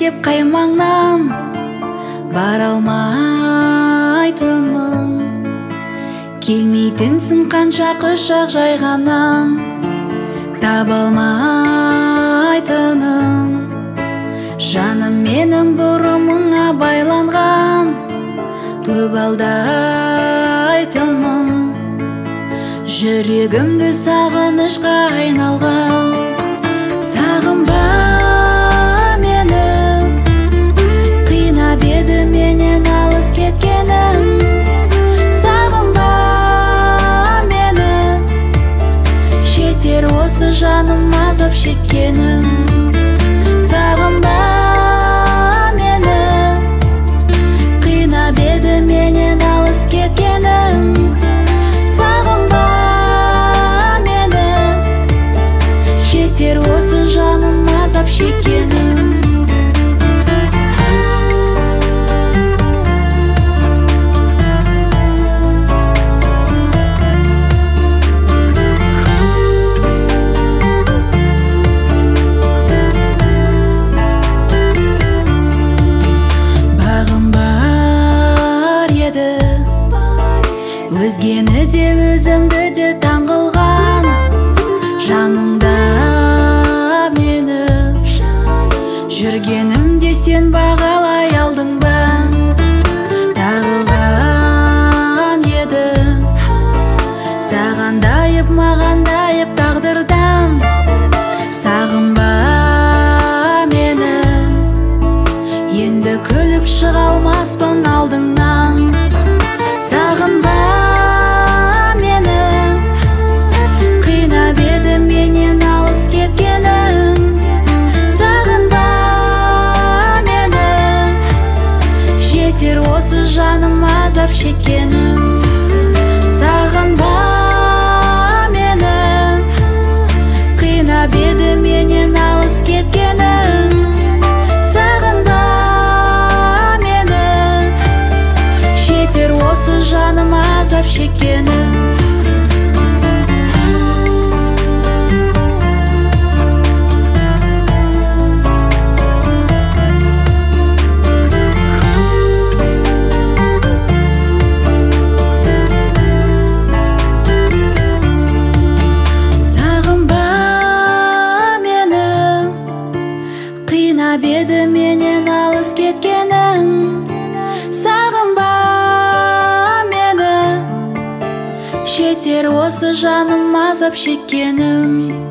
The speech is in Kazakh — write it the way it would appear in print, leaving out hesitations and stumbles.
деп қаймаңнан бара алмайтынмын. Келмейтінсің қанша құшақ жайғаннан таба алмайтыным. Жаным менің бұрымыңа байланған көбалдайтынмын. Жүрегімді сағынышқа айналған. Сағынба мені, қинап еді менен алыс кеткенім. Сағынба мені, жетер осы жаным азап шеккенім. Сағынба мені, қинап еді менен алыс кеткенім. Сағынба мені, жетер осы жаным азап шеккенім. Өзгені де өзімді де таңғылған. Жанымда мені жүргенімде сен бағалай алдың ба? Тағылған еді сағандайып мағандайып тағдырдан. Сағынба мені, енді күліп шыға алмаспын алдыңнан. Сағынба мені, қинап еді менен алыс кеткенім. Сағынба мені, жетер осы жаным азап шеккенім. Сағынба мені, қинап еді менен алыс кеткенім. Сағынба мені, жетер осы жаным азап шеккенім. Сағынба мені, қинап еді менен алыс кеткенім. Сағынба мені, жетер осы жаным азап шеккенім.